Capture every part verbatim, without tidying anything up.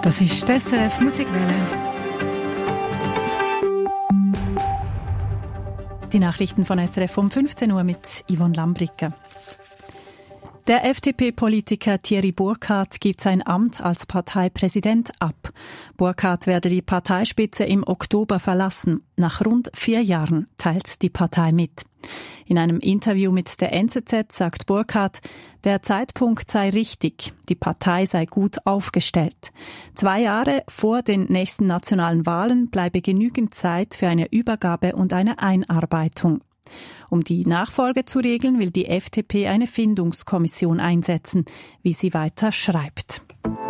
Das ist die S R F Musikwelle. Die Nachrichten von S R F um fünfzehn Uhr mit Yvonne Lambricke. Der F D P-Politiker Thierry Burkhardt gibt sein Amt als Parteipräsident ab. Burkhardt werde die Parteispitze im Oktober verlassen. Nach rund vier Jahren teilt die Partei mit. In einem Interview mit der N Z Z sagt Burkhardt, der Zeitpunkt sei richtig, die Partei sei gut aufgestellt. Zwei Jahre vor den nächsten nationalen Wahlen bleibe genügend Zeit für eine Übergabe und eine Einarbeitung. Um die Nachfolge zu regeln, will die F D P eine Findungskommission einsetzen, wie sie weiter schreibt.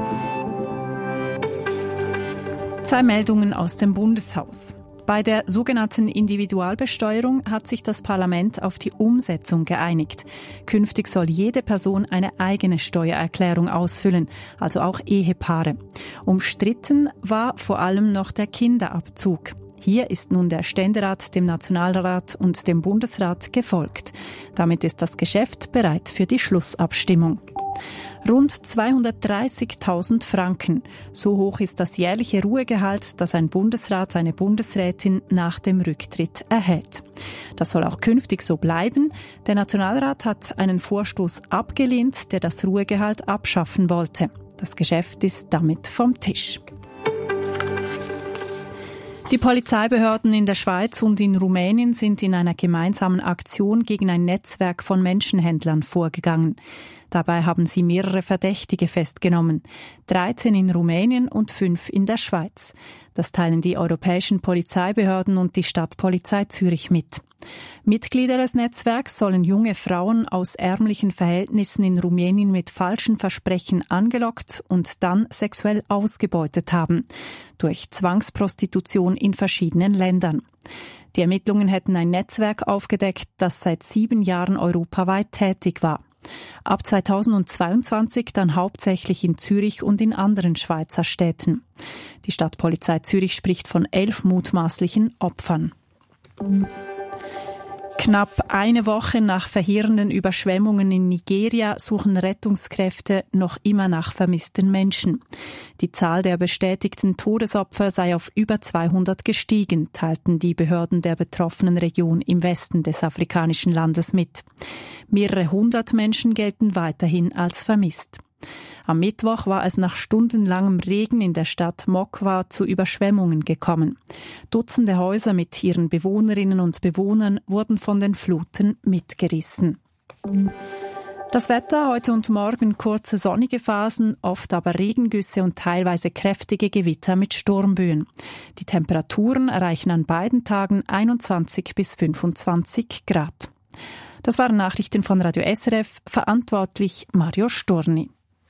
Zwei Meldungen aus dem Bundeshaus. Bei der sogenannten Individualbesteuerung hat sich das Parlament auf die Umsetzung geeinigt. Künftig soll jede Person eine eigene Steuererklärung ausfüllen, also auch Ehepaare. Umstritten war vor allem noch der Kinderabzug. Hier ist nun der Ständerat dem Nationalrat und dem Bundesrat gefolgt. Damit ist das Geschäft bereit für die Schlussabstimmung. Rund zweihundertdreißigtausend Franken. So hoch ist das jährliche Ruhegehalt, das ein Bundesrat, eine Bundesrätin nach dem Rücktritt erhält. Das soll auch künftig so bleiben. Der Nationalrat hat einen Vorstoß abgelehnt, der das Ruhegehalt abschaffen wollte. Das Geschäft ist damit vom Tisch. Die Polizeibehörden in der Schweiz und in Rumänien sind in einer gemeinsamen Aktion gegen ein Netzwerk von Menschenhändlern vorgegangen. Dabei haben sie mehrere Verdächtige festgenommen, dreizehn in Rumänien und fünf in der Schweiz. Das teilen die europäischen Polizeibehörden und die Stadtpolizei Zürich mit. Mitglieder des Netzwerks sollen junge Frauen aus ärmlichen Verhältnissen in Rumänien mit falschen Versprechen angelockt und dann sexuell ausgebeutet haben, durch Zwangsprostitution in verschiedenen Ländern. Die Ermittlungen hätten ein Netzwerk aufgedeckt, das seit sieben Jahren europaweit tätig war. Ab zweitausendzweiundzwanzig dann hauptsächlich in Zürich und in anderen Schweizer Städten. Die Stadtpolizei Zürich spricht von elf mutmaßlichen Opfern. Knapp eine Woche nach verheerenden Überschwemmungen in Nigeria suchen Rettungskräfte noch immer nach vermissten Menschen. Die Zahl der bestätigten Todesopfer sei auf über zweihundert gestiegen, teilten die Behörden der betroffenen Region im Westen des afrikanischen Landes mit. Mehrere hundert Menschen gelten weiterhin als vermisst. Am Mittwoch war es nach stundenlangem Regen in der Stadt Mokwa zu Überschwemmungen gekommen. Dutzende Häuser mit ihren Bewohnerinnen und Bewohnern wurden von den Fluten mitgerissen. Das Wetter heute und morgen kurze sonnige Phasen, oft aber Regengüsse und teilweise kräftige Gewitter mit Sturmböen. Die Temperaturen erreichen an beiden Tagen einundzwanzig bis fünfundzwanzig Grad. Das waren Nachrichten von Radio S R F, verantwortlich Mario Storni.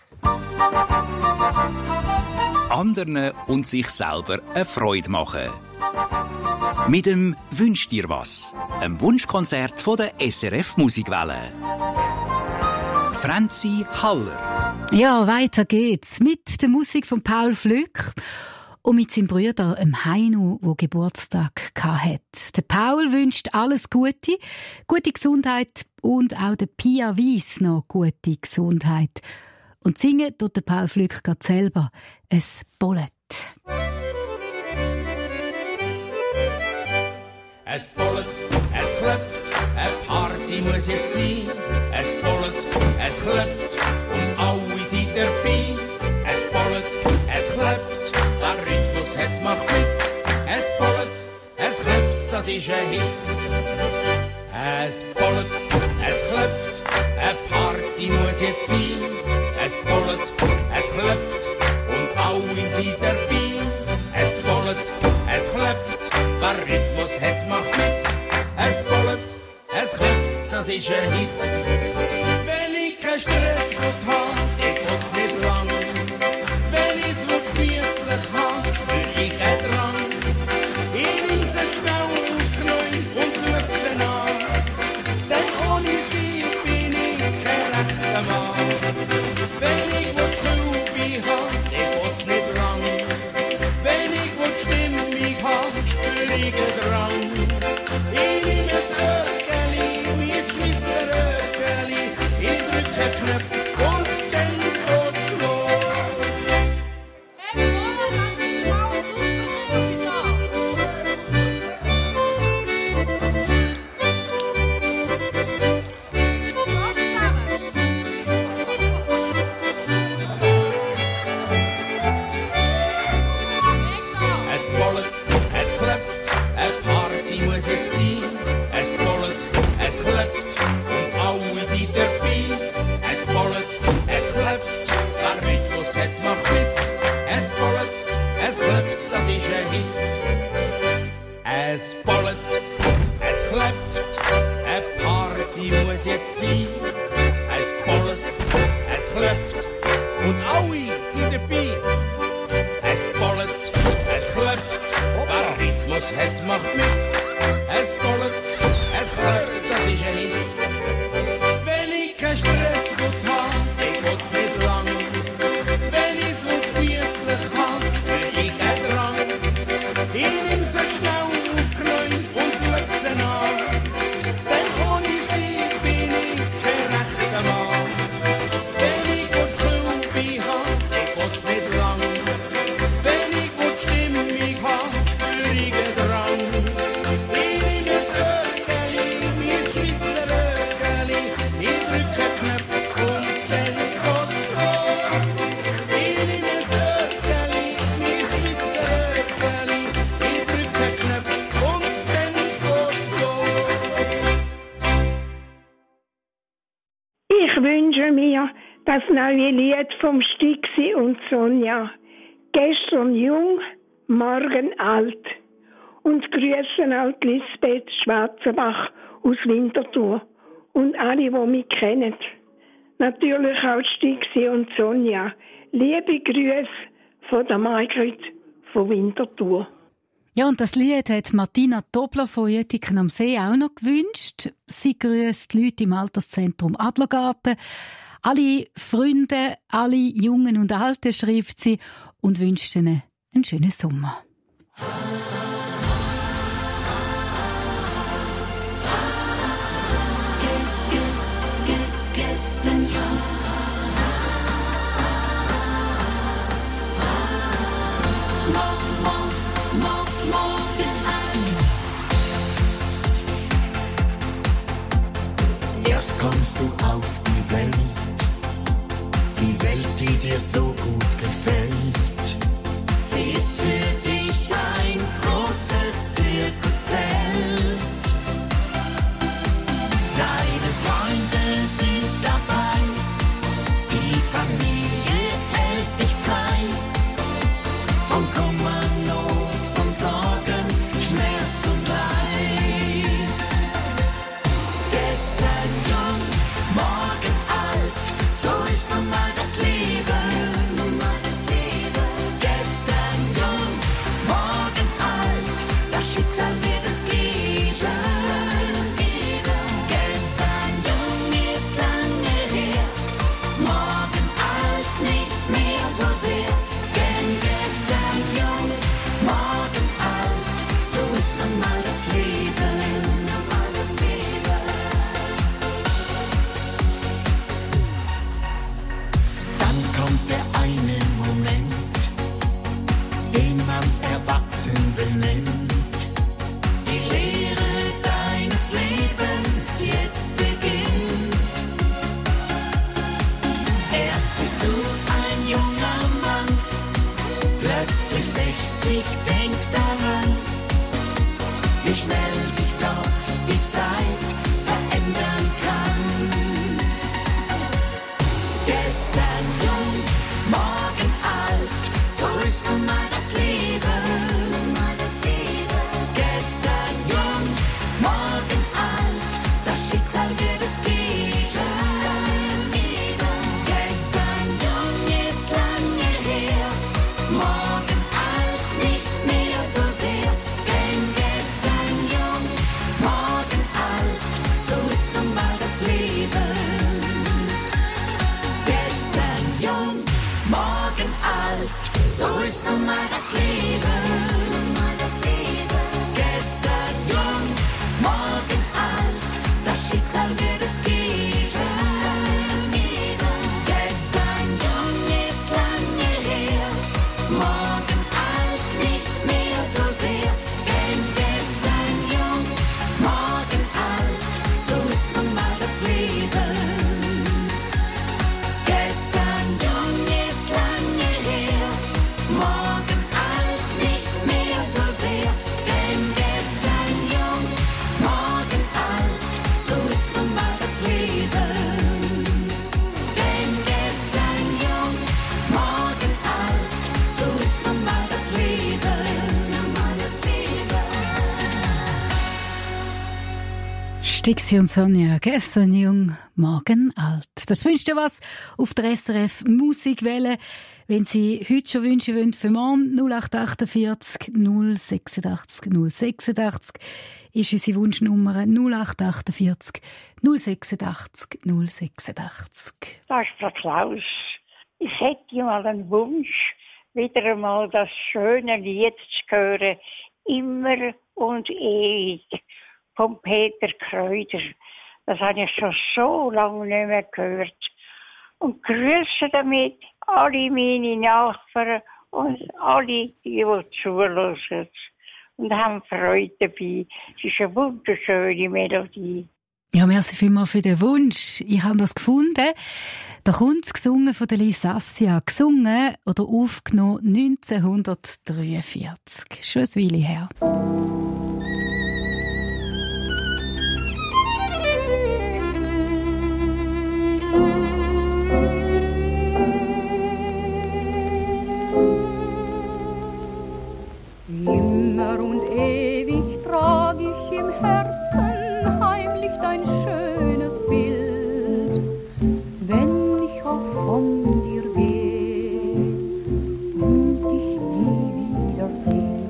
Anderen und sich selber eine Freude machen. Mit dem «Wünsch dir was», einem Wunschkonzert von der S R F Musikwelle. Die Franzi Haller. Ja, weiter geht's mit der Musik von Paul Flück und mit seinem Bruder dem Heinu, der Geburtstag hatte. Der Paul wünscht alles Gute, gute Gesundheit und auch der Pia Weiss noch gute Gesundheit. Und singen tut der Paul Flück gerade selber. Es bollet. Es bollet, es klopft, eine Party muss jetzt sein. Es bollet, es klopft und alle sind dabei. Es bollet, es klopft, der Rhythmus hat macht mit. Es bollet, es klopft, das ist ein Hit. Es bollet, es klopft, eine Party muss jetzt sein. Es bollet, es klopft und alle sind dabei. Es bollet, es klopft, der Rhythmus hat macht mit. Es bollet, es klopft, das ist ein Hit. Wenn ich keinen Stress will haben, ich will's nicht lang. Wenn ich's wirklich habe, spür ich keinen Drang. Ich nimm sie schnell auf die Knie und schau sie an. Denn ohne sie bin ich kein rechter Mann. Wenn ich will Kühlbe haben, ich will's nicht lang. Wenn ich will Stimmung haben, spür ich einen Drang. Ich nehme ein Röckeli, mein Schweizer Röckeli. Es bollet, es klopft, wer Rhythmus hat, macht mit. Es bollet, es klopft, das ist ein Hit. Wenn ich keinen Stress gut hab, ich geht's nicht lang. Wenn ich so gemütlich hab, spür ich einen Drang. Ich nimm so schnell auf Knäu und schau sie an. Denn ohne sie bin ich kein rechter Mann. Wenn ich gut Kühlbe hab, ich geht's nicht lang. Wenn ich gut Stimmung hab, spür ich einen Drang. Ich nimm ein Röckeli, mein Schweizer Röckeli, ich drücke Knöpfe und dann geht's los. Ich nimm ein Röckeli, mein Schweizer Röckeli, ich drücke Knöpfe und dann geht's los. Ich wünsche mir das neue Lied vom Stixi und Sonja. Gestern jung, morgen alt. Und grüßen auch die Lisbeth Schwarzenbach aus Winterthur. Und alle, die mich kennen. Natürlich auch Stixi und Sonja. Liebe Grüße von der Margrit von Winterthur. Ja, und das Lied hat Martina Tobler von Jütiken am See auch noch gewünscht. Sie grüßt die Leute im Alterszentrum Adlergarten. Alle Freunde, alle Jungen und Alten schreibt sie und wünscht ihnen einen schönen Sommer. Erst kommst du auf die Welt, die Welt, die dir so gut gefällt. Sie ist für dich ein großes Zirkuszelt. Deine Freunde sind dabei, die Familie hält dich frei. Von Kummer, Not, von Sorgen, Schmerz und Leid. Gestern jung, morgen alt, so ist nun mal das Leben. Gestern jung, morgen alt, das Schicksal wird es geben. Gestern jung ist lange her, morgen alt nicht mehr so sehr. Denn gestern jung, morgen alt, so ist nun mal das Leben. Dann kommt der eine Moment, den man erwachsen benennt. Die Lehre deines Lebens jetzt beginnt. Erst bist du ein junger Mann, plötzlich sechzig, denkst daran, wie schnell sich doch die Zeit verändern kann. Gestern jung, morgen alt, so ist nun mal das Leben. Gestern jung, morgen alt, das Schicksal wird es geben. Gestern jung ist lange her, morgen alt nicht mehr so sehr. Denn gestern jung, morgen alt, so ist nun mal das Leben. Gestern jung, morgen alt, so ist nun mal das Leben. Gestern jung, morgen alt, das Schicksal wird es geben. Gestern jung ist lange her, morgen alt nicht mehr so sehr. Denn gestern jung, morgen alt, so ist nun mal das Leben. Gestern jung ist lange her, morgen alt nicht mehr so sehr. Denn gestern jung, morgen alt, so ist nun mal das Leben. Denn gestern jung, morgen alt, so ist Stixi und Sonja, gestern jung, morgen alt. Das wünscht ihr was auf der S R F Musikwelle. Wenn Sie heute schon Wünsche wollen für morgen, null acht achtundvierzig null sechsundachtzig null sechsundachtzig ist unsere Wunschnummer null acht achtundvierzig null sechsundachtzig null sechsundachtzig. Das ist Frau Klaus. Ich hätte mal einen Wunsch, wieder einmal das schöne Lied zu hören, immer und ewig, von Peter Kräuter. Das habe ich schon so lange nicht mehr gehört. Und grüße damit alle meine Nachbarn und alle, die, die zuhören. Und haben Freude dabei. Es ist eine wunderschöne Melodie. Ja, merci vielmals für den Wunsch. Ich habe das gefunden. Da kommt es gesungen von der Lisa Assia. Gesungen oder aufgenommen neunzehnhundertdreiundvierzig. Schon ein Weile her. Immer und ewig trag ich im Herzen heimlich dein schönes Bild, wenn ich auch von dir geh und dich nie wiederseh.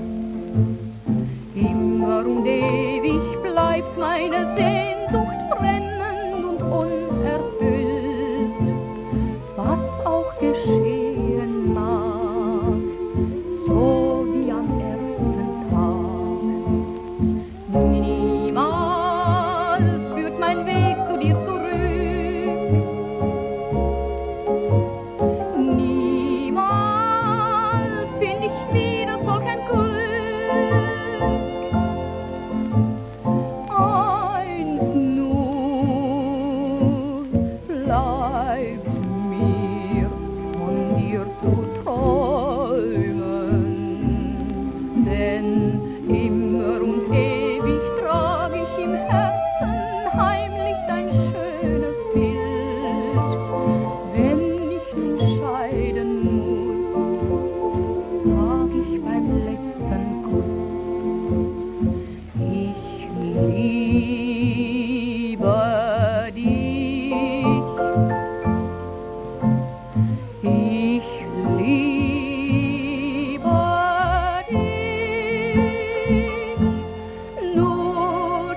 Immer und ewig bleibt meine Sehnsucht brennend und unerfüllt, was auch geschehen mag, so niemals führt mein Weg zu dir zurück. Niemals find ich wieder solch ein Glück. Eins nur bleibt mir von dir zu träumen, denn immer und ewig trag ich im Herzen heimlich dein schönes Bild. Wenn ich nun scheiden muss, sag ich beim letzten Kuss, ich liebe dich. Ich liebe dich. Nur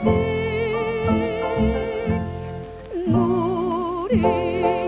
dich, nur dich.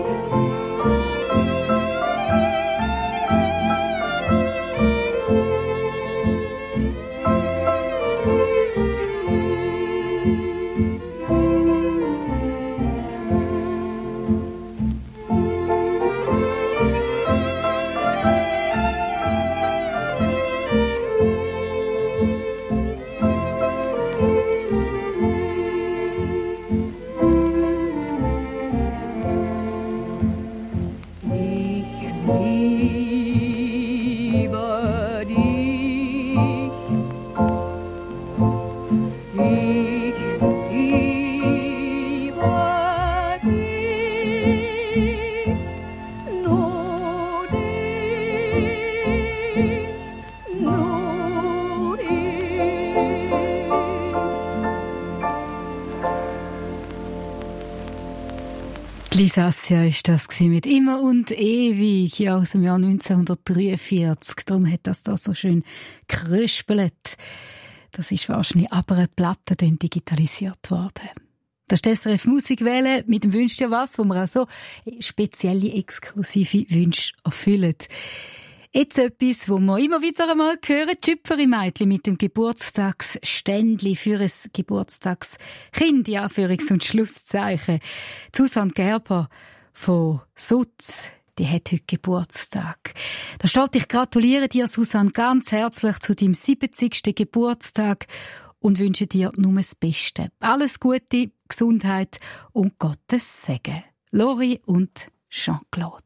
Lisa Assia ist das mit «Immer und ewig» ja, aus dem Jahr neunzehnhundertdreiundvierzig. Darum hat das da so schön kröspelt. Das ist wahrscheinlich aber eine Platte dann digitalisiert worden. Das ist die S R F Musikwelle mit dem «Wünsch dir was», wo wir auch so spezielle, exklusive Wünsche erfüllen. Jetzt etwas, wo wir immer wieder einmal hören, die Schüpferi-Mädchen mit dem Geburtstagsständli für ein Geburtstagskind, ja, Anführungs- und Schlusszeichen. Susanne Gerber von Sutz, die hat heute Geburtstag. Da steht, ich gratuliere dir, Susanne, ganz herzlich zu deinem siebzigsten Geburtstag und wünsche dir nur das Beste. Alles Gute, Gesundheit und Gottes Segen. Lori und Jean-Claude.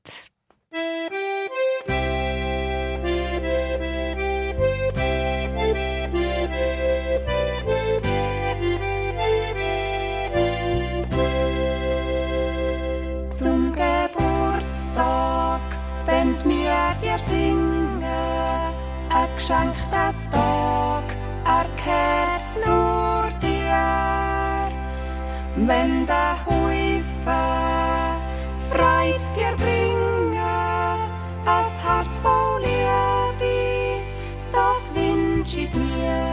Zum Geburtstag wollen wir dir singen, ein geschenkter Tag, er gehört nur dir. wenn der Häufe Freude dir bringe, ein Herz voll Liebe, das wünsch ich dir.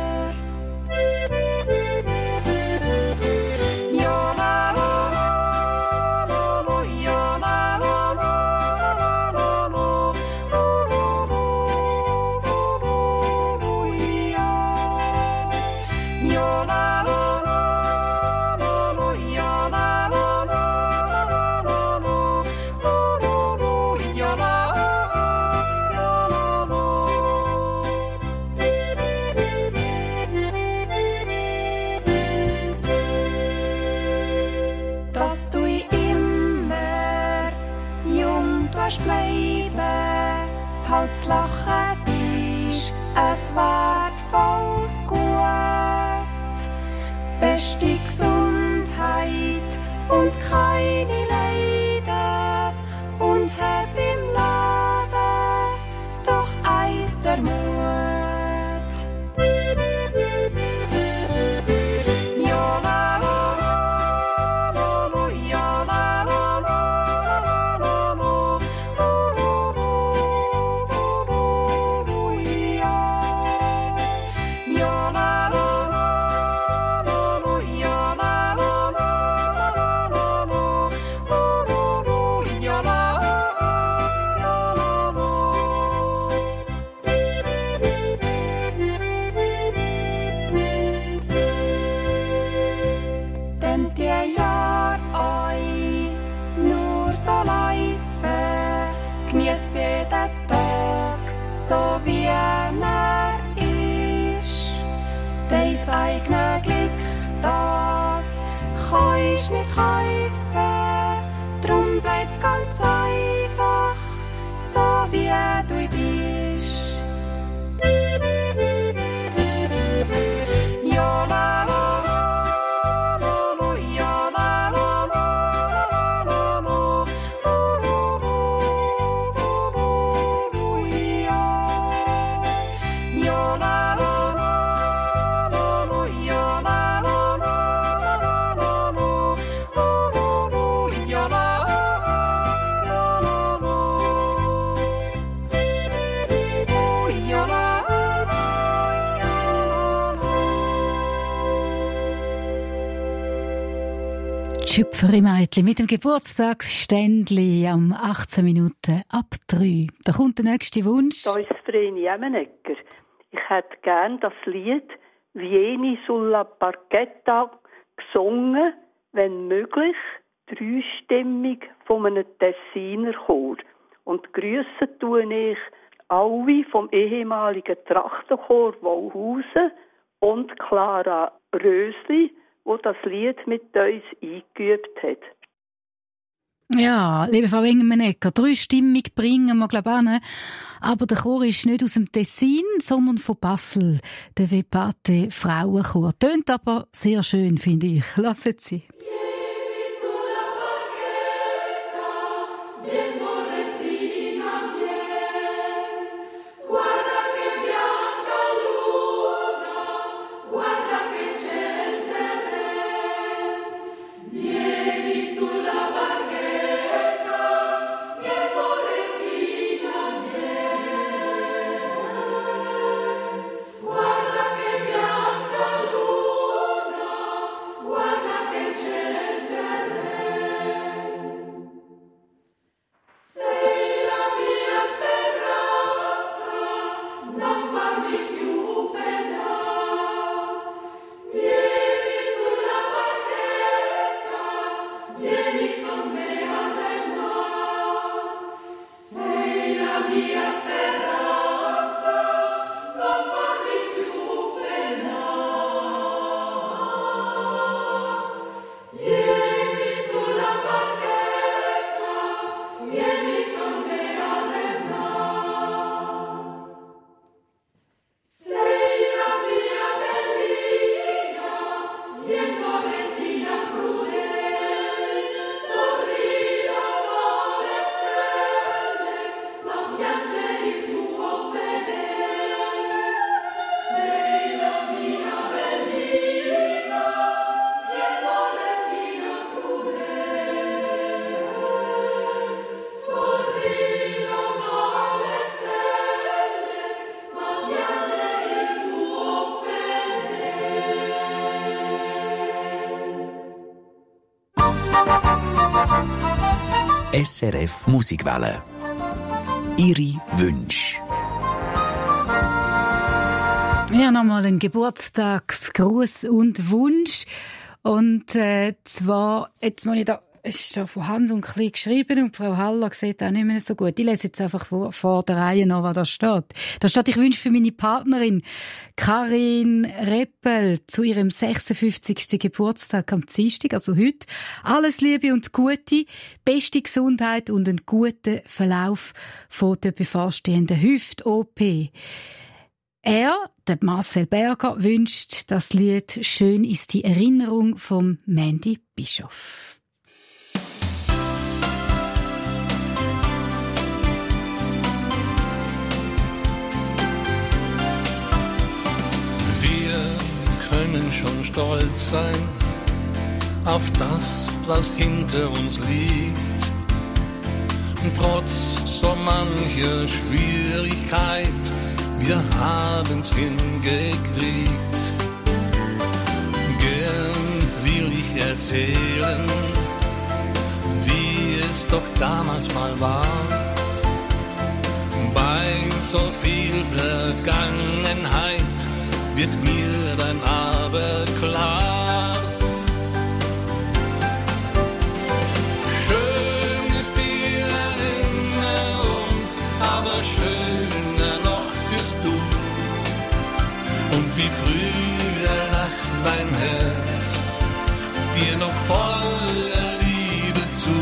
Ja, la, la, la, la, la, ja, la, la, la, la, la, la, ja. Ja, la, la, la, la, la, ja, la, la, la, la, la, la, ja, la, ja, la, la. Dass du immer jung darfst bleiben, halt's Lachen ist ein wertvolles Gut. Beste Gesundheit und keine Leiden und hab im Leben doch eins der Mut. Ja, la, la, la, la, la, ja, la, la, la, la, la, la, ja. Ja, la, la, la, la, la, ja, la, la, la, la, la, la, ja, la, ja, la, la. Denn die Jahr euch nur so laufen, genieß jeden Tag, so wie er ist. Dein eigenes Glück, das kannst nicht kaufen, drum bleib ganz einfach, so wie du bist. Ja, la, la, la, la, la, ja, la, la, la, la, la, ja. Ja, la, la, la, la, la, ja, la, la, la, la, la, la, ja, la, ja, la, la. Ja, la, Schöpferimädchen mit dem Geburtstagsständli am achtzehn Minuten ab drei. Da kommt der nächste Wunsch. Da ist Vreni Jemenegger. Ich hätte gern das Lied Vieni sulla Parchetta gesungen, wenn möglich, dreistimmig von einem Tessiner Chor. Und grüssen tue ich alle vom ehemaligen Trachtenchor Wauhausen und Clara Rösli, wo das Lied mit uns eingeübt hat. Ja, liebe Frau Engemenecker, dreistimmig bringen wir, glaube ich, an. Aber der Chor ist nicht aus dem Tessin, sondern von Basel. Der Vepate Frauenchor. Tönt aber sehr schön, finde ich. Lasst sie. Guarda che S R F Musikwelle. Ihre Wünsche. Ja, nochmal ein Geburtstagsgruß und Wunsch. Und äh, zwar, jetzt muss ich da, ist da von Hand und klein geschrieben und Frau Haller sieht auch nicht mehr so gut. Ich lese jetzt einfach vor, vor der Reihe noch, was da steht. Da steht, ich wünsche für meine Partnerin Karin Reppel zu ihrem sechsundfünfzigsten Geburtstag am Dienstag, also heute, alles Liebe und Gute, beste Gesundheit und einen guten Verlauf von der bevorstehenden Hüft-O P. Er, der Marcel Berger, wünscht das Lied «Schön ist die Erinnerung» vom Mandy Bischof. Wir können schon stolz sein auf das, was hinter uns liegt. Trotz so mancher Schwierigkeit, wir haben's hingekriegt. Gern will ich erzählen, wie es doch damals mal war. Bei so viel Vergangenheit wird mir dann aber klar. Schön ist die Erinnerung, aber schöner noch bist du. Und wie früher lacht mein Herz dir noch voller Liebe zu.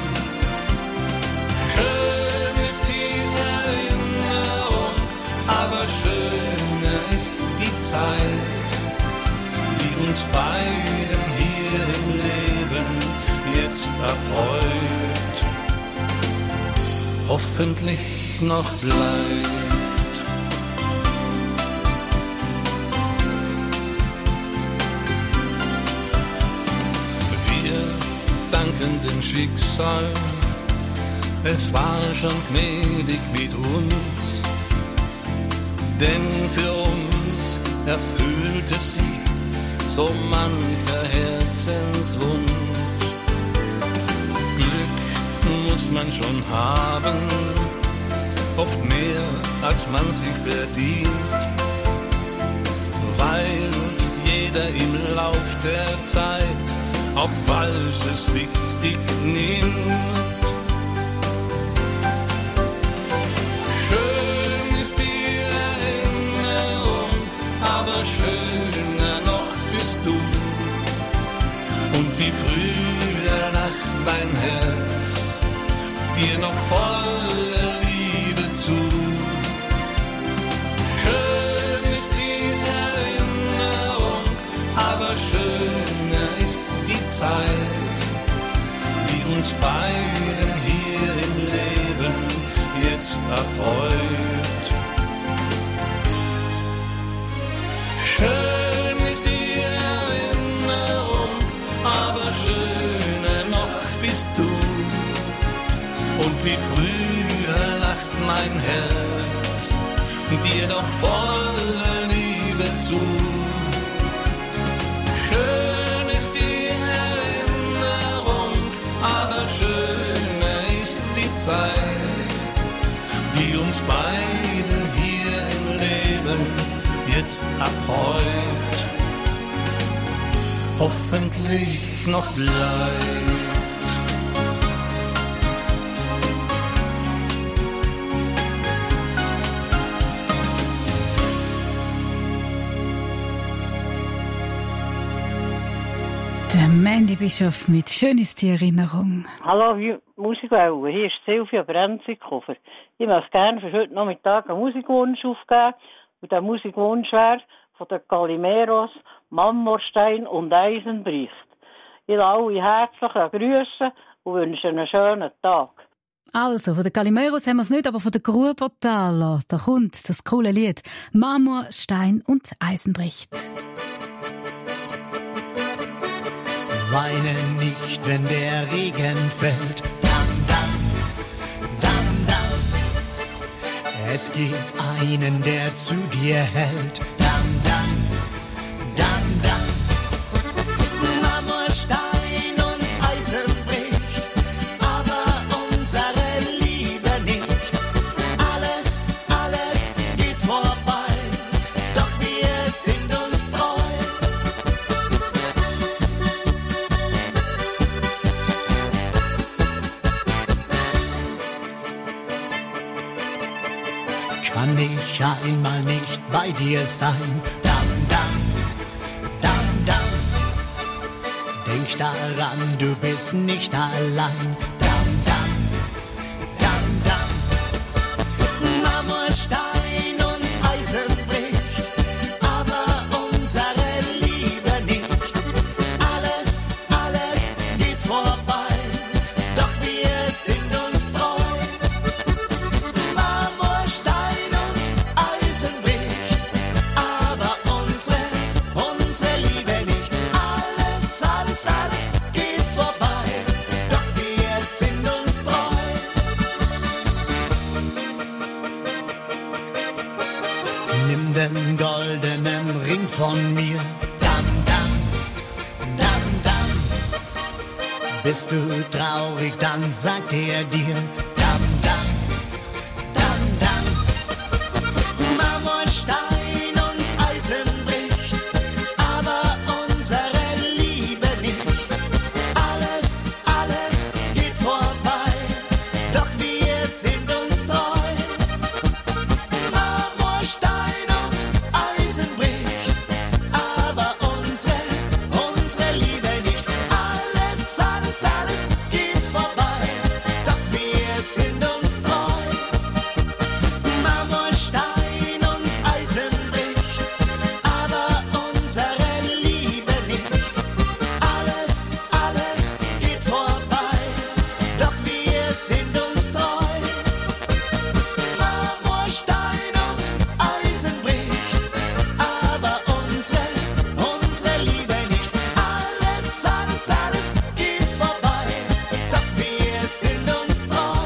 Schön ist die Erinnerung, aber schöner ist die Zeit, die uns beiden hier im Leben jetzt ab heute hoffentlich noch bleibt. Dem Schicksal, es war schon gnädig mit uns, denn für uns erfüllte sich so mancher Herzenswunsch. Glück muss man schon haben, oft mehr als man sich verdient, weil jeder im Lauf der Zeit auch Falsches wichtig nimmt. Schön ist die Erinnerung, aber schöner noch bist du. Und wie früher lacht mein Herz dir noch voller Liebe zu. Schön ist die Erinnerung, aber schöner ist die Zeit, die uns beiden hier im Leben jetzt ab heute. Schön ist die Erinnerung, aber schöner noch bist du. Und wie früher lacht mein Herz dir doch voller Liebe zu. Schön ist die Erinnerung, aber schöner ist die Zeit, die uns beiden hier im Leben jetzt ab heute hoffentlich noch bleibt. Der Mandy Bischof mit «Schön ist die Erinnerung». Hallo, Musikwelle, hier ist Silvia Brenzikofer. Ich möchte gerne für heute Nachmittag einen Musikwunsch aufgeben. Und der Musikwunsch wäre von den Calimeros «Marmorstein und Eisenbricht». Ich lasse alle herzlich grüßen und wünsche einen schönen Tag. Also, von den Calimeros haben wir es nicht, aber von den Grubertaler, da kommt das coole Lied «Marmor, Stein und Eisenbricht». Weine nicht, wenn der Regen fällt. Dann, dann, dann, dann. Es gibt einen, der zu dir hält. Dann, dann, dann, dann. Marmor, Stein und Eisen bricht, aber um kann ich einmal nicht bei dir sein. Dam, dam, dam, dam. Denk daran, du bist nicht allein. Dam, dam, dam, dam. Marmorstein und Eisen bricht, aber unsere Liebe nicht. Alles, alles geht vorbei, doch wir sind uns treu. Marmorstein und Eisen bricht, aber unsere, unsere Liebe nicht. Alles, alles, alles geht vorbei, doch wir sind uns treu. Nimm den goldenen Ring von mir. Dam, dam, dam, dam. Bist du traurig, dann sagt er dir. Dam, dam, dam, dam. Marmorstein und Eisen bricht, aber unsere Liebe nicht. Alles, alles geht vorbei, doch wir sind uns treu. Marmorstein und Eisen bricht, aber unsere, unsere Liebe nicht. Alles, alles, alles geht vorbei, doch wir sind uns treu. Marmorstein und Eisen bricht, aber unsere Liebe nicht. Alles, alles geht vorbei, doch wir sind uns treu. Marmorstein und Eisen bricht, aber unsere, unsere Liebe nicht. Alles, alles, alles geht vorbei, doch wir sind uns treu.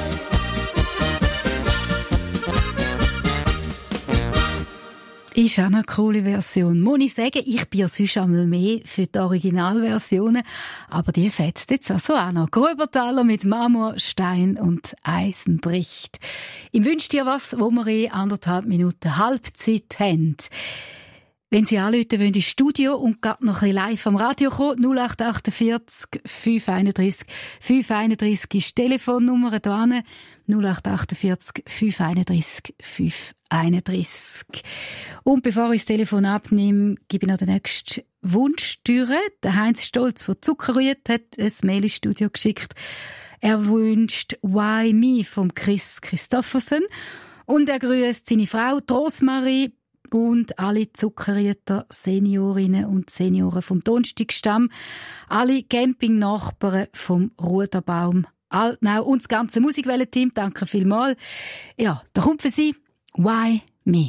Ist auch eine coole Version. Muss ich sagen, ich bin ja sonst einmal mehr für die Originalversionen, aber die fetzt jetzt also auch noch. Gröbertaler mit Marmor, Stein und Eisen bricht. Im Wünscht dir was, wo wir in anderthalb Minuten Halbzeit haben. Wenn Sie anrufen wollen ins Studio und gerade noch ein bisschen live am Radio kommen, null acht achtundvierzig fünf einunddreißig fünf einunddreißig ist die Telefonnummer hier. null acht achtundvierzig fünf einunddreißig fünf einunddreißig. Und bevor ich das Telefon abnehme, gebe ich noch den nächsten Wunsch durch. Der Heinz Stolz von Zuckerrüet hat ein Mail ins Studio geschickt. Er wünscht «Why Me» von Chris Christoffersen. Und er grüßt seine Frau, die Rosmarie, und alle Zuckerrüter Seniorinnen und Senioren vom Donnerstagstamm, alle Campingnachbarn vom Ruderbaum Altnau und das ganze Musikwelle-Team, danke vielmals. Ja, da kommt für Sie «Why Me».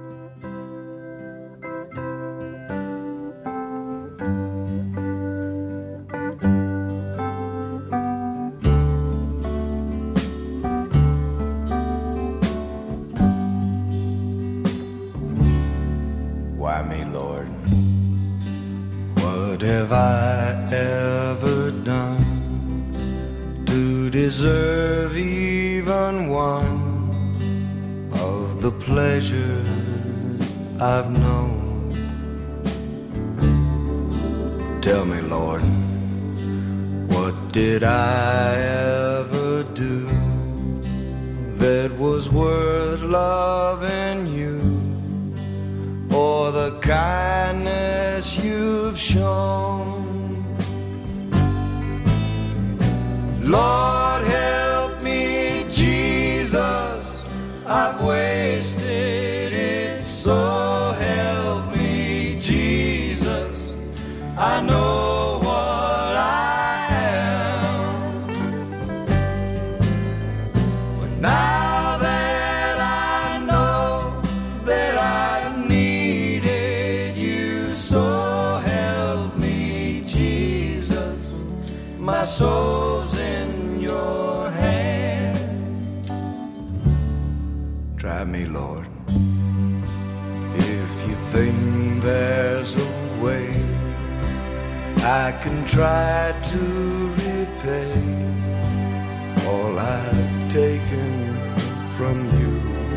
Why me, Lord? What have I ever done to deserve even one of the pleasures I've known? Tell me, Lord, what did I ever do that was worth loving you? For the kindness you've shown. Lord, help me, Jesus, I've wasted it, so help me, Jesus, I know what I am. But now that I know that I needed you, so help me, Jesus, my soul's in your hands. Try me, Lord, if you think there's a way I can try to repay all I've taken from you.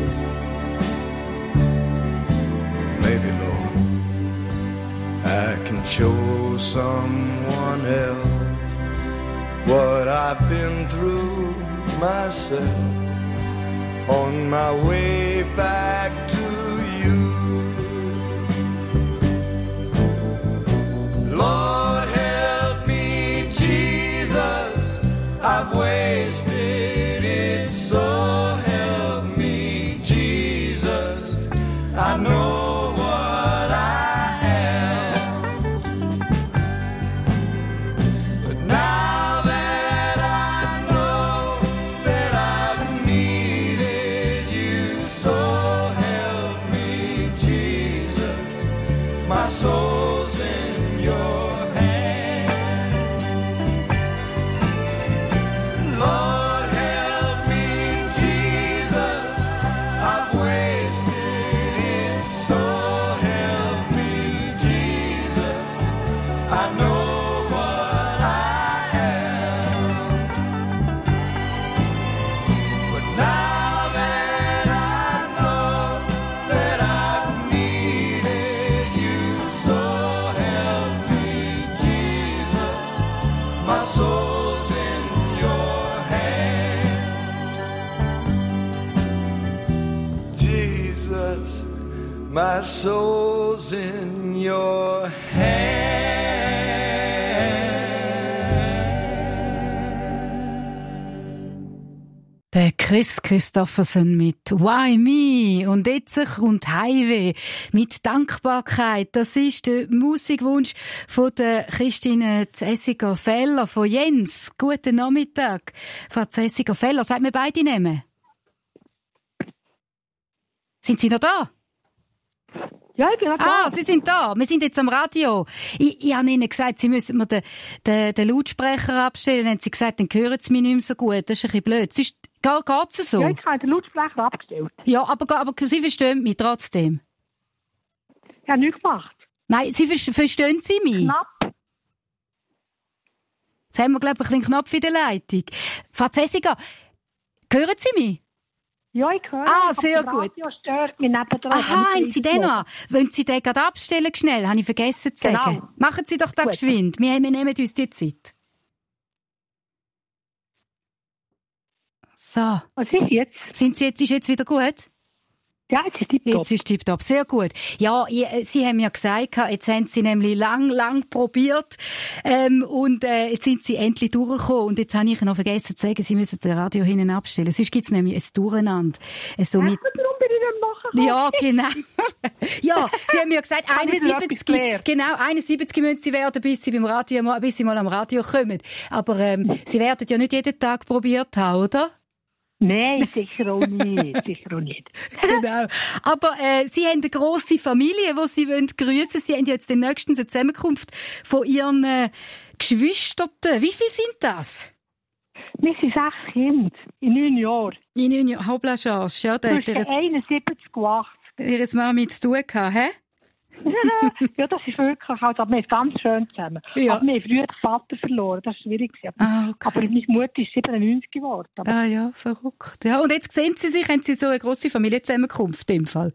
Maybe, Lord, I can show someone else what I've been through myself on my way back soul's in your hands. Lord, help me, Jesus, I've wasted it. So help me, Jesus, I know what I am. But now that I know that I've needed you, so help me, Jesus, my soul's in your hands. Jesus, my soul's in your hands. Der Chris Christofferson mit «Why Me?» und jetzt kommt «Highway» mit «Dankbarkeit». Das ist der Musikwunsch von der Christine Zessiger-Feller von Jens. Guten Nachmittag, Frau Zessiger-Feller. Sagt mir beide Namen? Sind Sie noch da? Ja, ich bin noch da. Ah, Sie sind da. Wir sind jetzt am Radio. Ich, ich habe Ihnen gesagt, Sie müssen mir den, den, den Lautsprecher abstellen. Dann haben Sie gesagt, dann hören Sie mich nicht mehr so gut. Das ist ein bisschen blöd. Sonst, geht es so? Ja, ich habe den Lautsprecher abgestellt. Ja, aber, aber Sie verstehen mich trotzdem. Ich habe nichts gemacht. Nein, Sie ver- verstehen Sie mich? Knapp. Jetzt haben wir, glaube ich, einen Knopf in der Leitung. Frau Zessiger, hören Sie mich? Ja, ich höre. Ah, sehr aber gut. Das Radio stört mich nebendran. Aha, haben Sie den noch? Wollen Sie den gerade abstellen, schnell? Habe ich vergessen zu sagen. Genau. Machen Sie doch da Gut. geschwind. Wir, wir nehmen uns die Zeit. So. Was ist jetzt? Sind Sie jetzt, ist jetzt wieder gut? Ja, jetzt ist tipptopp. Jetzt ist tipptopp, sehr gut. Ja, ich, äh, Sie haben ja gesagt, jetzt haben Sie nämlich lang, lang probiert ähm, und äh, jetzt sind Sie endlich durchgekommen. Und jetzt habe ich noch vergessen zu sagen, Sie müssen das Radio hinten abstellen. Sonst gibt es nämlich ein Durcheinander. Äh, so mit... Warum bin ich nicht machen? Ja, genau. Ja, Sie haben mir gesagt, Ich habe wieder etwas einundsiebzig, gelernt. genau, einundsiebzig müssen Sie werden, bis Sie beim Radio, mal- bis Sie mal am Radio kommen. Aber ähm, Sie werden ja nicht jeden Tag probiert haben, oder? Nein, sicher auch nicht. Sicher auch nicht. Genau. Aber äh, Sie haben eine grosse Familie, die Sie wollen grüssen. Sie haben jetzt den nächsten eine Zusammenkunft von Ihren äh, Geschwistern. Wie viele sind das? Wir sind sechs Kinder in neun Jahren. In neun Jahren. Hoppla Chance. Ja, da hat Zwischen Ihres, einundsiebzig und achtzig. Ihres Mami zu tun gehabt, hä? Ja, das ist wirklich, also, aber wir sind ganz schön zusammen. Ja. Aber wir haben früher den Vater verloren, das war schwierig. Aber, Ah, okay. aber meine Mutter ist siebenundneunzig geworden. Aber Ah ja, verrückt. Ja, und jetzt sehen Sie sich, haben Sie so eine grosse Familienzusammenkunft in dem Fall.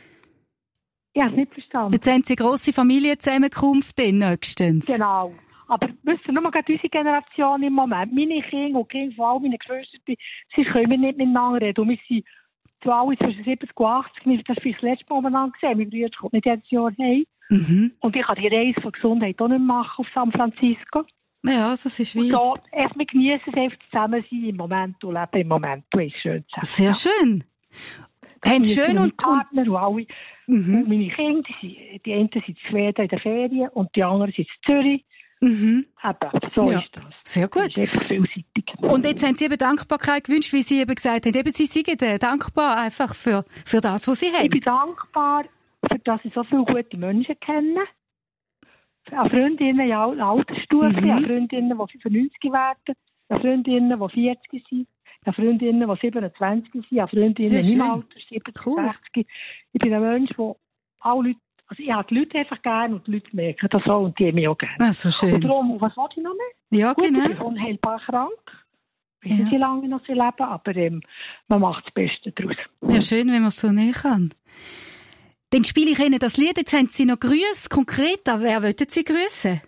ich habe es nicht verstanden. Jetzt haben Sie eine grosse Familienzusammenkunft in nächstens. Genau. Aber wissen Sie, nur gerade unsere Generation im Moment, meine Kinder und die Kinder von all meinen Geschwistern, sie können wir nicht miteinander reden. Und wir sind zu alle zwischen siebzig und achtzig, wir haben das vielleicht das letzte Mal miteinander gesehen. Mein Bruder kommt nicht jedes Jahr heim. Mhm. Und ich kann die Reise von Gesundheit auch nicht machen auf San Francisco. Ja, das ist Und wie... so, erst wir genießen es einfach zusammen sein im Moment und leben im Moment. Du ist schön zusammen. Sehr schön. Haben Sie Wir schön sind und... und Partner und alle. mhm. Und meine Kinder, die, sind, die einen sind in Schweden in der Ferien und die anderen sind in Zürich. Mhm. Eben, so Ja. ist das. Sehr gut. Das ist einfach vielseitig. Und jetzt haben Sie eben Dankbarkeit gewünscht, wie Sie eben gesagt haben. Eben, Sie sind äh, dankbar einfach für, für das, was Sie haben. Ich bin dankbar, für dass ich so viele gute Menschen kenne. An Freundinnen in allen Altersstufen, Mhm. an Freundinnen, die fünfundneunzig werden, an Freundinnen, die vierzig sind, an Freundinnen, die siebenundzwanzig sind, an Freundinnen Ja, in schön. meinem Alter, siebzig, Cool. sechzig. Ich bin ein Mensch, der alle Leute, also ich habe die Leute einfach gerne und die Leute merken das auch und die haben mich auch gerne. Ah, so schön. Und darum, was wollte ich noch mehr? Ja, Gut, genau. ich bin unheilbar krank. Ich weiß Ja. nicht, wie lange ich noch leben soll, aber ähm, man macht das Beste daraus. Ja, schön, wenn man es so näher kann. Dann spiele ich Ihnen das Lied. Jetzt haben Sie noch Grüße. Konkret, an wer wollten Sie grüßen?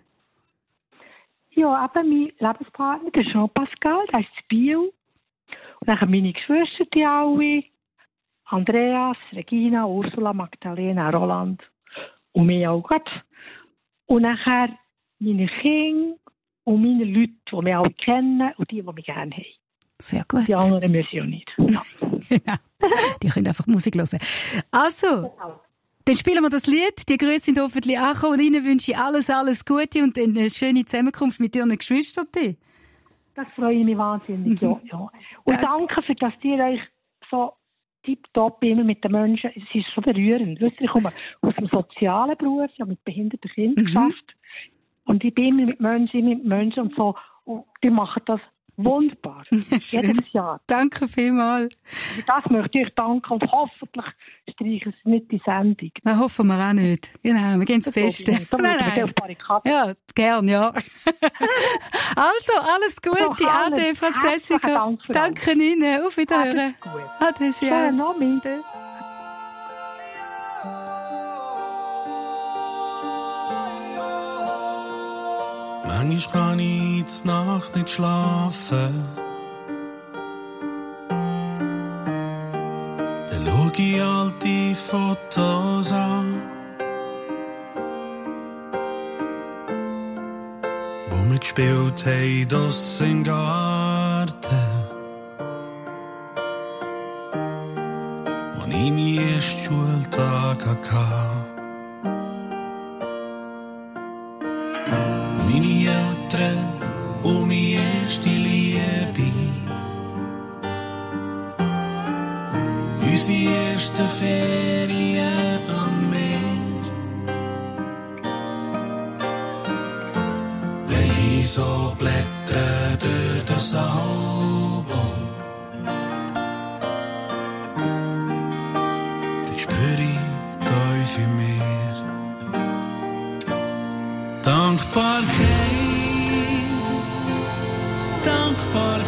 Ja, eben mein Lebenspartner, der Jean-Pascal, der ist in Biel. Und dann meine Geschwister, die alle. Andreas, Regina, Ursula, Magdalena, Roland. Und mich auch gut. Und nachher meine Kinder und meine Leute, die mich alle kennen und die, die mich gerne haben. Sehr gut. Die anderen müssen ja nicht. Ja. Genau. Die können einfach Musik hören. Also, dann spielen wir das Lied. Die Grüße sind hoffentlich angekommen. Und Ihnen wünsche ich alles, alles Gute und eine schöne Zusammenkunft mit Ihren Geschwistern. Das freue ich mich wahnsinnig, ja. ja. Und danke, für dass ihr euch so tipptopp immer mit den Menschen. Es ist so berührend. Weißt du, ich komme aus einem sozialen Beruf, ich habe mit behinderten Kindern mhm. geschafft. Und ich bin immer mit Menschen, immer mit Menschen und so. Und die machen das wunderbar. Jedes Jahr. Danke vielmals. Für das möchte ich euch danken und hoffentlich streichen Sie nicht die Sendung. Das hoffen wir auch nicht. Genau, wir gehen das, das Beste. Nein, nein. Ja, gern, ja. Also, alles Gute. So, Ade, Franzessica. Danke Ihnen. Auf Wiederhören. Ade, ja. Ade. Manchmal kann ich in der Nacht nicht schlafen. Dann schau ich alte Fotos an, wo wir gespielt haben, draussen im Garten. Als ich meinen ersten Schultag hatte. Meine Eltern und meine erste Liebe, unsere ersten Ferien am Meer. Wenn ich so blättere durch das Album, dann spüre ich Teufel in mir. Dankbarkeit, Dankbarkeit,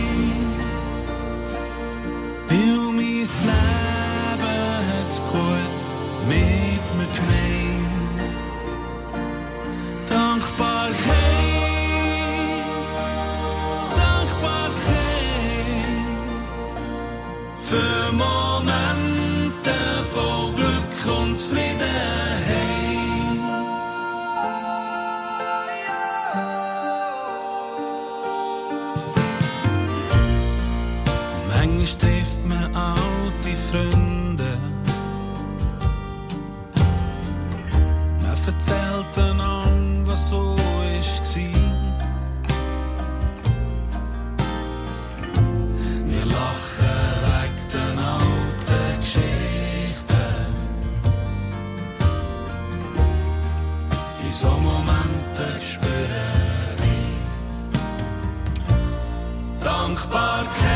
weil mein Leben hat's gut mit mir gemeint. Dankbarkeit, Dankbarkeit für Momente von Glück und Zufriedenheit. Trifft man alte Freunde. Man erzählt einander, was so war. Wir lachen wegen den alten Geschichten. In so Momenten spüre ich Dankbarkeit.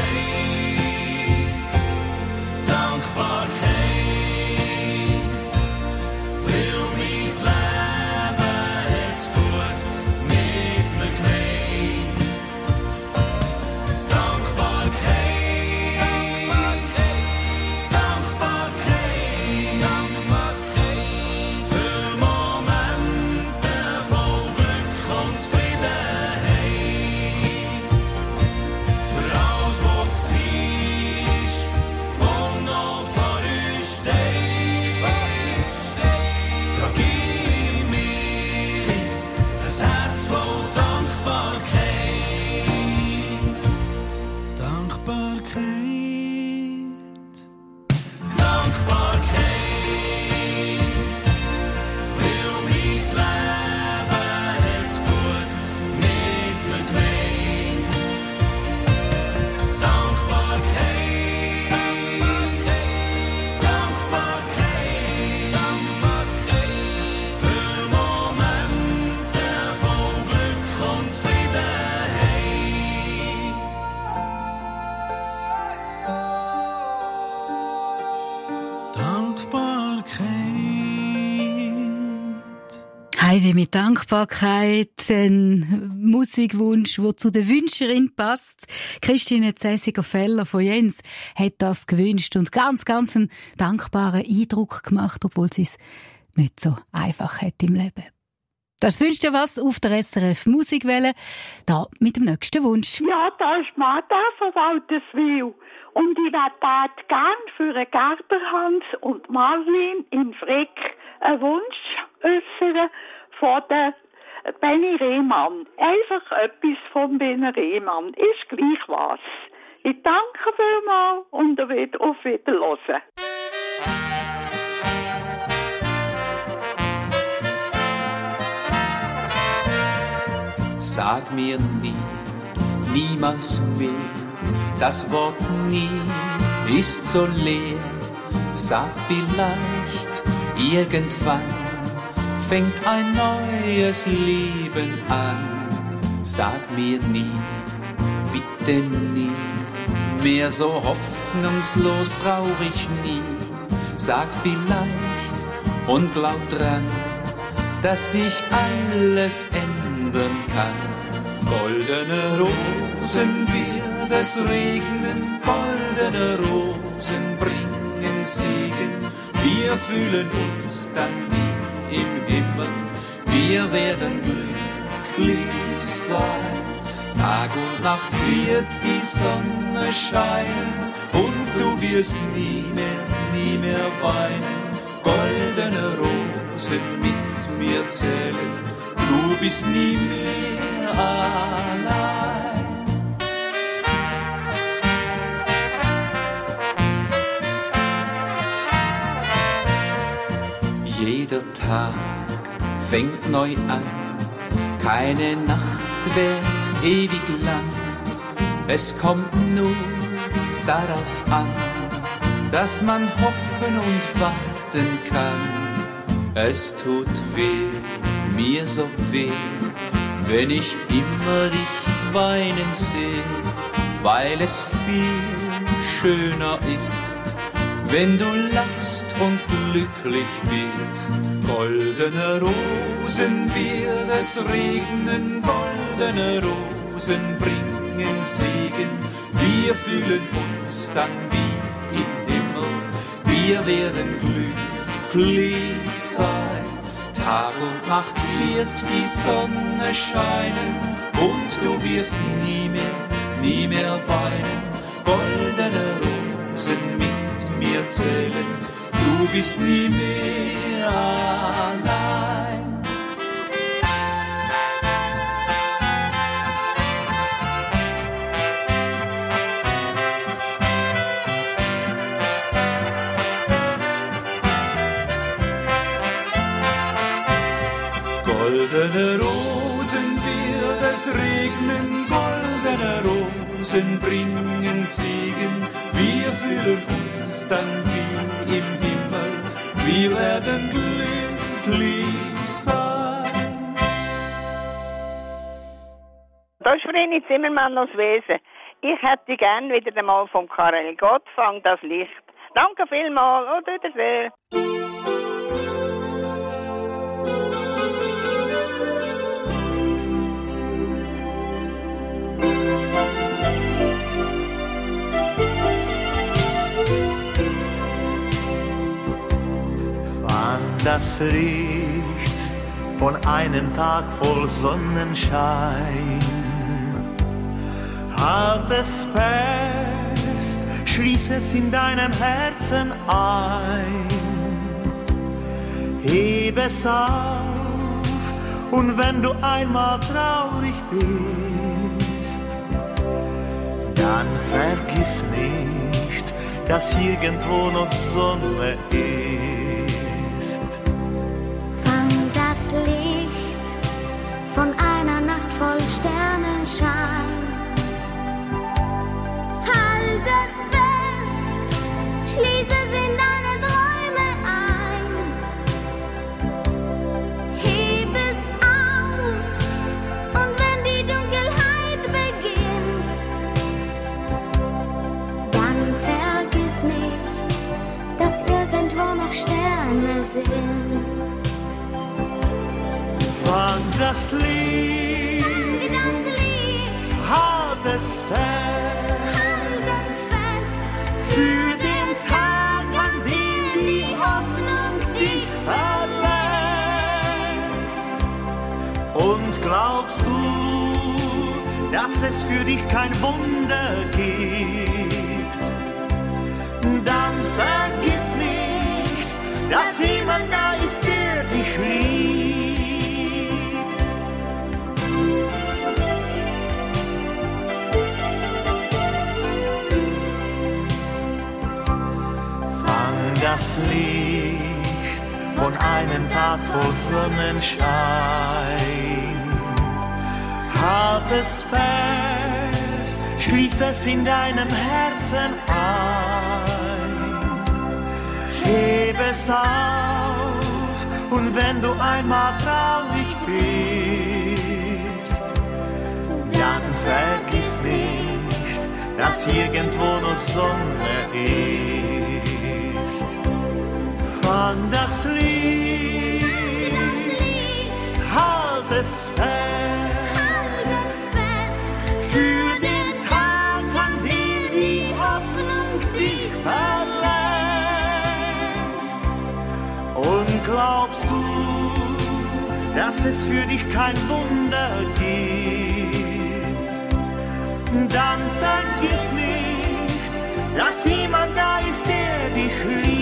Wie mit Dankbarkeit, ein Musikwunsch, der zu der Wünscherin passt. Christine Zässiger-Feller von Jens hat das gewünscht und ganz, ganz einen dankbaren Eindruck gemacht, obwohl sie es nicht so einfach hat im Leben. Das wünscht ja was auf der S R F Musikwelle, da mit dem nächsten Wunsch. Ja, da ist Martha von Walterswil. Und ich würde gern für den Gerberhans und Marlin in Frick einen Wunsch äußern von der Benny Rehmann. Einfach etwas von Benny Rehmann. Ist gleich was. Ich danke vielmals und er wird auf Wiederhören. Sag mir nie, niemals mehr, das Wort nie ist so leer. Sag vielleicht, irgendwann fängt ein neues Leben an. Sag mir nie, bitte nie, mehr so hoffnungslos traurig nie. Sag vielleicht und glaub dran, dass sich alles ändern kann. Goldene Rosen wird es regnen, goldene Rosen bringen Segen. Wir fühlen uns dann wie im Himmel, wir werden glücklich sein. Tag und Nacht wird die Sonne scheinen und du wirst nie mehr, nie mehr weinen. Goldene Rosen mit mir zählen, du bist nie mehr allein. Jeder Tag fängt neu an, keine Nacht währt ewig lang. Es kommt nur darauf an, dass man hoffen und warten kann. Es tut weh, mir so weh, wenn ich immer dich weinen seh, weil es viel schöner ist, wenn du lachst und glücklich bist. Goldene Rosen wird es regnen, goldene Rosen bringen Segen. Wir fühlen uns dann wie im Himmel, wir werden glücklich sein. Tag und Nacht wird die Sonne scheinen und du wirst nie mehr, nie mehr weinen. Goldene Rosen mit mir zählen, du bist nie mehr allein. Goldene Rosen wird es regnen, goldene Rosen bringen Segen. Wir fühlen uns dann wie im Himmel, wir werden glücklich sein. Das ist Vreni Zimmermann aus Wesen. Ich hätte gern wieder einmal vom Karel Gott fang das Licht. Danke vielmals, auf Wiedersehen. Das Licht von einem Tag voll Sonnenschein. Halt es fest, schließ es in deinem Herzen ein. Heb es auf und wenn du einmal traurig bist, dann vergiss nicht, dass irgendwo noch Sonne ist. Von einer Nacht voll Sternenschein. Halt es fest, schließ es in deine Träume ein. Heb es auf und wenn die Dunkelheit beginnt, dann vergiss nicht, dass irgendwo noch Sterne sind. Fang das Lied, Fang das Lied. Halt es fest, halt es fest für den Tag, an dem die Hoffnung dich verlässt. Und glaubst du, dass es für dich kein Wunder gibt, dann vergiss nicht, dass jemand da ist, der dich liebt. Das Licht von einem Tag voll Sonnenschein. Halt es fest, schließ es in deinem Herzen ein, heb es auf, und wenn du einmal traurig bist, dann vergiss nicht, dass irgendwo noch Sonne ist. Fang das Lied, halt es fest, für den Tag, an dem die Hoffnung dich verlässt. Und glaubst du, dass es für dich kein Wunder gibt, dann vergiss nicht, dass jemand da ist, der dich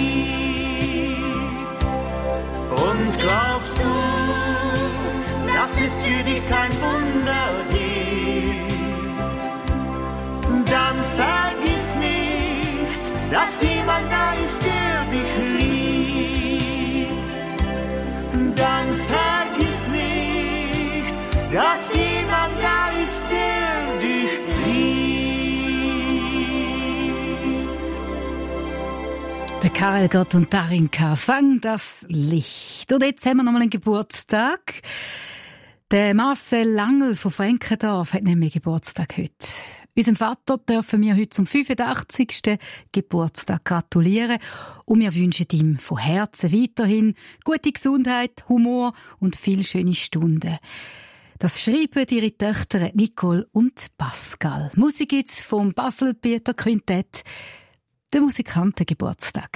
liebt. Und glaubst du, dass es für dich kein Wunder gibt, dann vergiss nicht, dass jemand da ist, der dich liebt. Dann vergiss nicht, dass jemand da ist, der dich liebt. Der Karel Gott und Darinka, fang das Licht. Und jetzt haben wir nochmal einen Geburtstag. Der Marcel Langel von Frankendorf hat nämlich Geburtstag heute. Unserem Vater dürfen wir heute zum fünfundachtzigsten Geburtstag gratulieren und wir wünschen ihm von Herzen weiterhin gute Gesundheit, Humor und viele schöne Stunden. Das schreiben ihre Töchter Nicole und Pascal. Musik gibt's vom Baselbieter Quintett, der Musikantengeburtstag.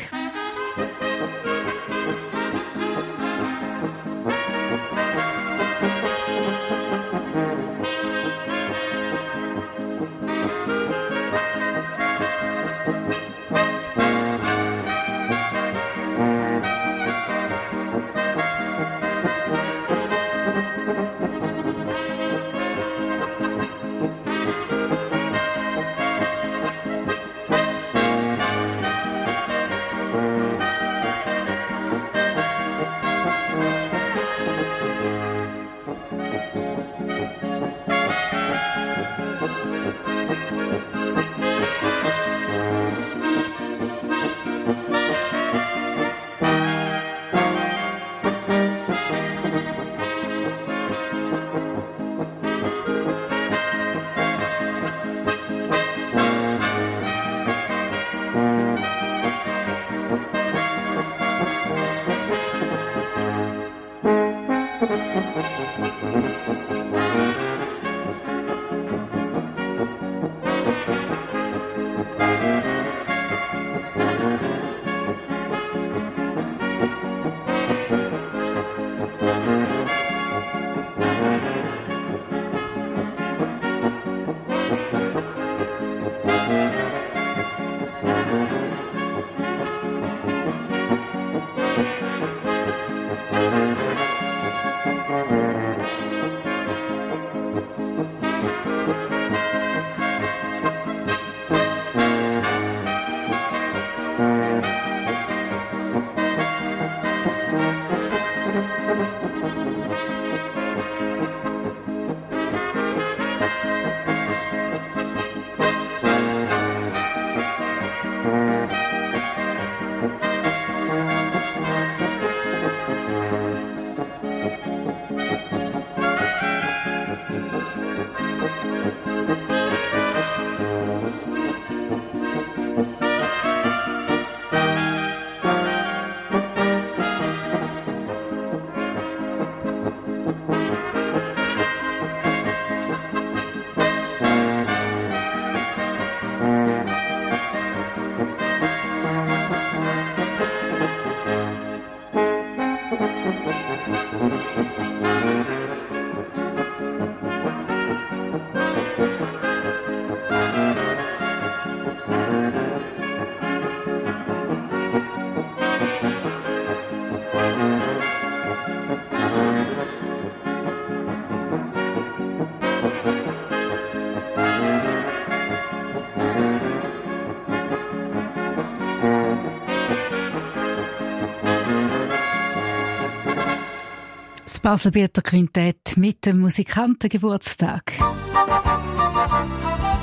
Das Baselbieter Quintett mit dem Musikantengeburtstag.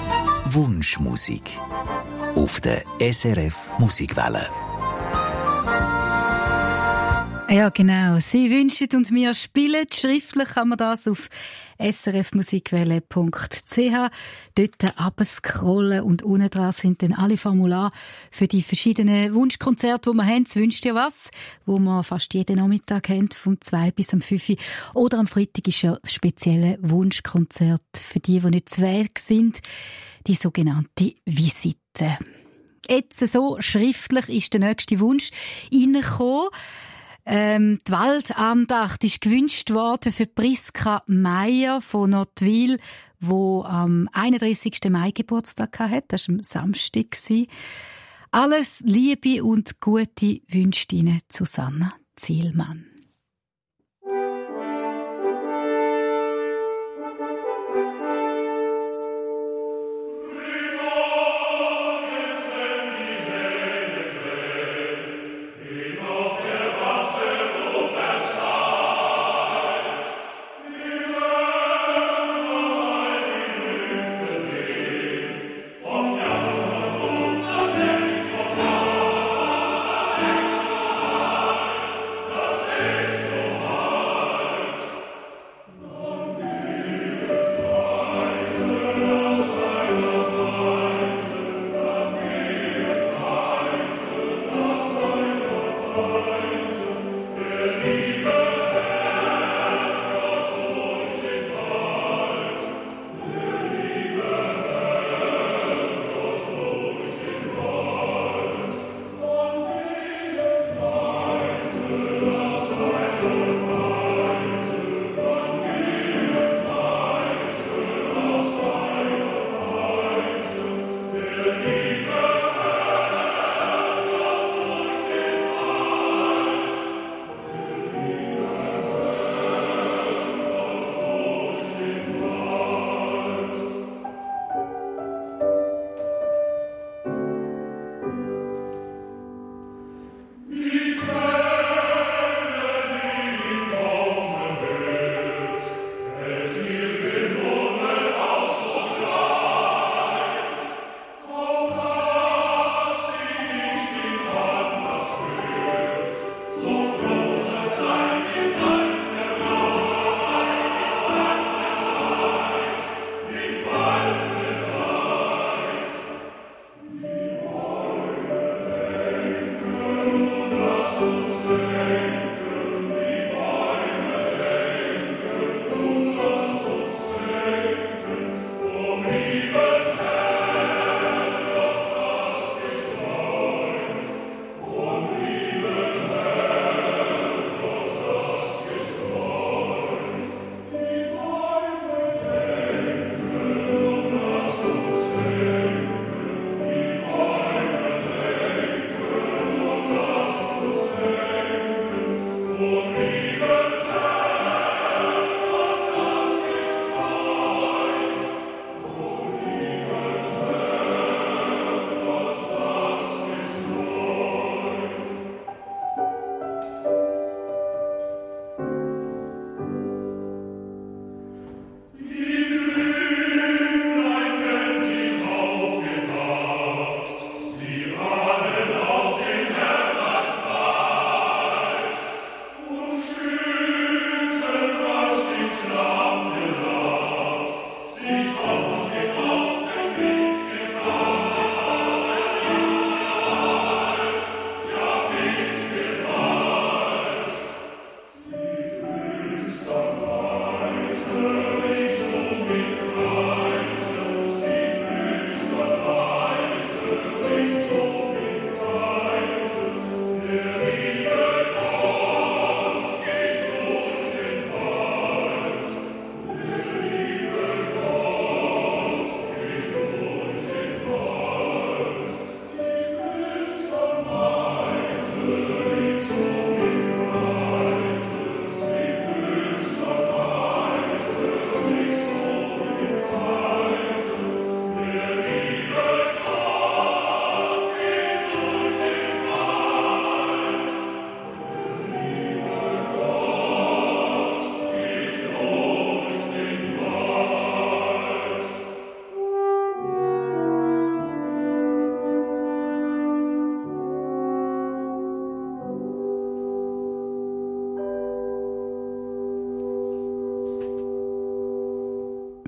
Wunschmusik auf der S R F Musikwelle. Ja, genau. Sie wünschen und wir spielen. Schriftlich kann man das auf s r f musikwelle punkt c h. Dort abscrollen und unten dran sind dann alle Formulare für die verschiedenen Wunschkonzerte, die wir haben. Es wünscht ja was, wo wir fast jeden Nachmittag haben, vom zwei bis am fünf. Oder am Freitag ist ja das spezielle Wunschkonzert für die, die nicht zu Weg sind. Die sogenannte Visite. Jetzt so schriftlich ist der nächste Wunsch reingekommen. Ähm, die Waldandacht ist gewünscht worden für Priska Meier von Nottwil, wo am einunddreissigsten Mai Geburtstag hatte. Das war am Samstag. Alles Liebe und Gute wünscht Ihnen Susanna Zielmann. That's it.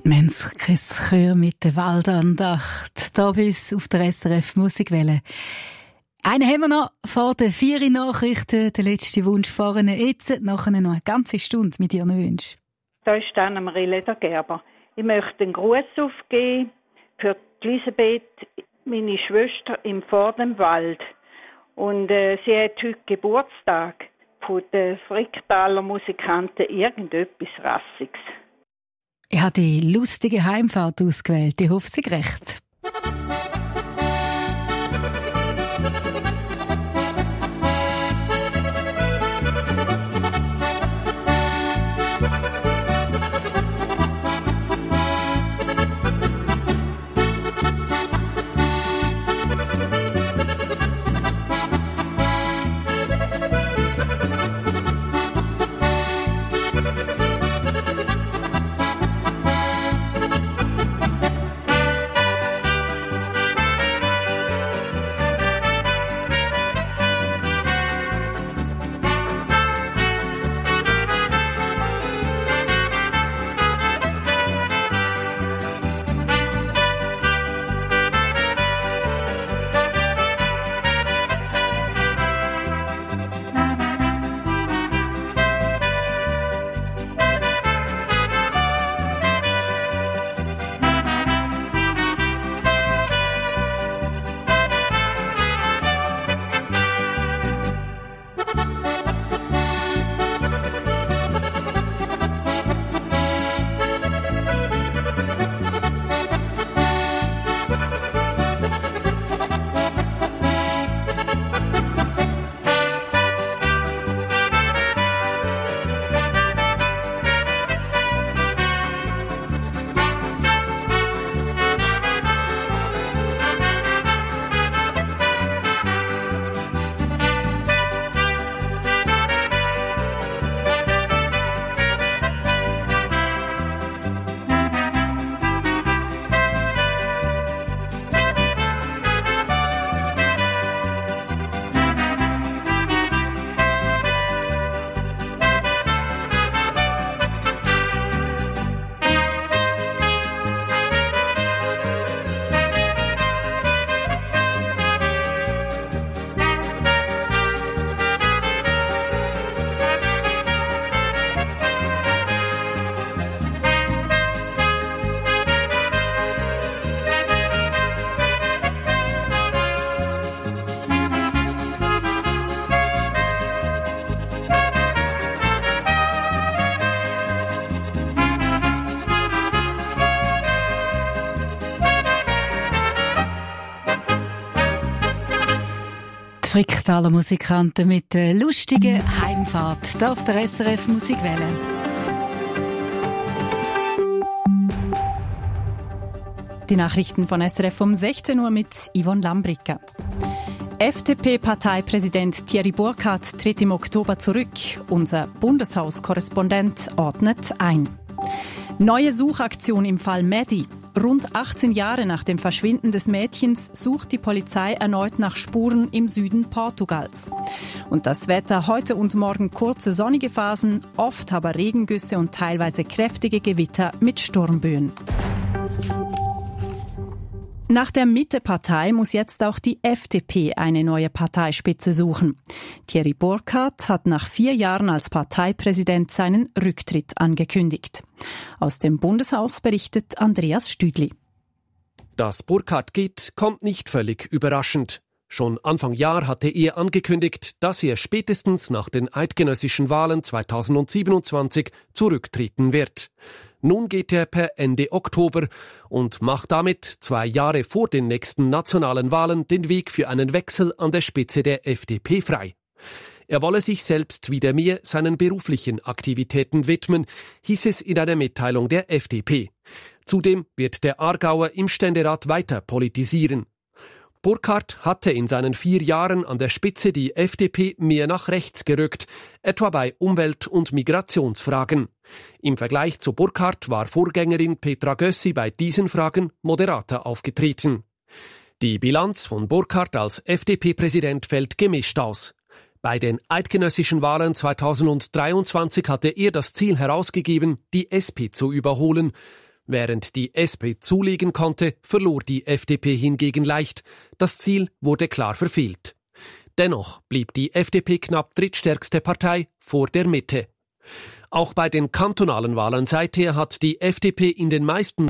Menschkes mit der Waldandacht. Da bis auf der S R F Musikwelle. Einen haben wir noch vor den vier Nachrichten. Der letzte Wunsch vorne. Jetzt nachher noch eine ganze Stunde mit Ihren Wünschen. Da ist Anne-Marie Ledergerber. Ich möchte einen Gruß aufgeben für Elisabeth, meine Schwester im Vordenwald. Und äh, sie hat heute Geburtstag von den Fricktaler Musikanten, irgendetwas Rassiges. Ich habe die lustige Heimfahrt ausgewählt. Ich hoffe, sie gerecht. Fricktaler Musikanten mit der lustigen Heimfahrt hier auf der S R F Musikwelle. Die Nachrichten von S R F um sechzehn Uhr mit Yvonne Lambricka. F D P-Parteipräsident Thierry Burkhardt tritt im Oktober zurück. Unser Bundeshaus-Korrespondent ordnet ein. Neue Suchaktion im Fall Medi. Rund achtzehn Jahre nach dem Verschwinden des Mädchens sucht die Polizei erneut nach Spuren im Süden Portugals. Und das Wetter: heute und morgen kurze sonnige Phasen, oft aber Regengüsse und teilweise kräftige Gewitter mit Sturmböen. Nach der Mitte-Partei muss jetzt auch die F D P eine neue Parteispitze suchen. Thierry Burkhardt hat nach vier Jahren als Parteipräsident seinen Rücktritt angekündigt. Aus dem Bundeshaus berichtet Andreas Stüdli. Dass Burkhardt geht, kommt nicht völlig überraschend. Schon Anfang Jahr hatte er angekündigt, dass er spätestens nach den eidgenössischen Wahlen zweitausendsiebenundzwanzig zurücktreten wird. Nun geht er per Ende Oktober und macht damit zwei Jahre vor den nächsten nationalen Wahlen den Weg für einen Wechsel an der Spitze der F D P frei. Er wolle sich selbst wieder mehr seinen beruflichen Aktivitäten widmen, hieß es in einer Mitteilung der F D P. Zudem wird der Aargauer im Ständerat weiter politisieren. Burkhardt hatte in seinen vier Jahren an der Spitze die F D P mehr nach rechts gerückt, etwa bei Umwelt- und Migrationsfragen. Im Vergleich zu Burkhardt war Vorgängerin Petra Gössi bei diesen Fragen moderater aufgetreten. Die Bilanz von Burkhardt als F D P-Präsident fällt gemischt aus. Bei den eidgenössischen Wahlen zweitausenddreiundzwanzig hatte er das Ziel herausgegeben, die S P zu überholen. Während die S P zulegen konnte, verlor die F D P hingegen leicht. Das Ziel wurde klar verfehlt. Dennoch blieb die F D P knapp drittstärkste Partei vor der Mitte. Auch bei den kantonalen Wahlen seither hat die F D P in den meisten